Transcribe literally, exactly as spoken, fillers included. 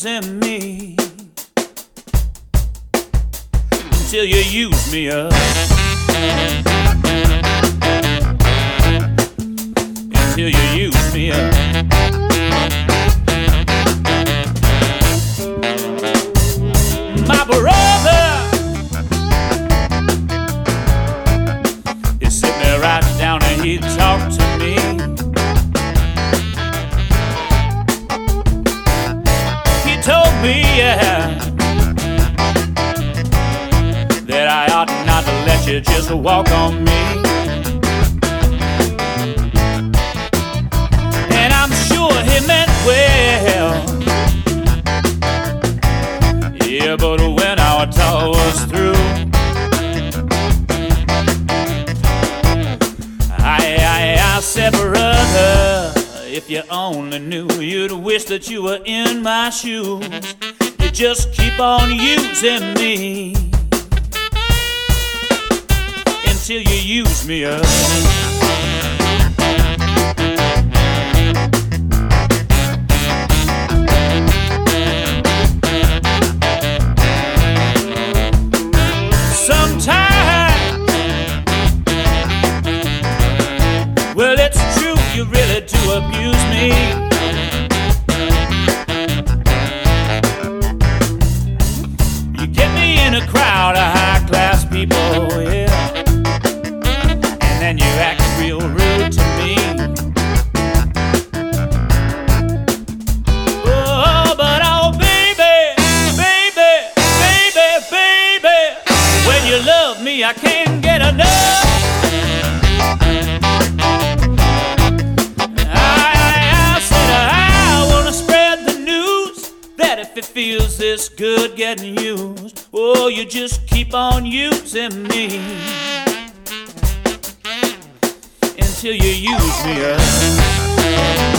using me until you use me up. Until you use me up. My brother is sitting there right down and he talked to me. He told me, yeah, that I ought not to let you just walk on me. And I'm sure he meant well. Yeah, but when our talk was through, I, I, I said, brother, if you only knew, you'd wish that you were in my shoes. You just keep on using me until you use me up. Well, it's true, you really do abuse me. You get me in a crowd of high-class people, yeah, and then you act real rude to me. Oh, but oh, baby, baby, baby, baby, when you love me, I can't get enough. If it feels this good getting used, oh, you just keep on using me until you use me up.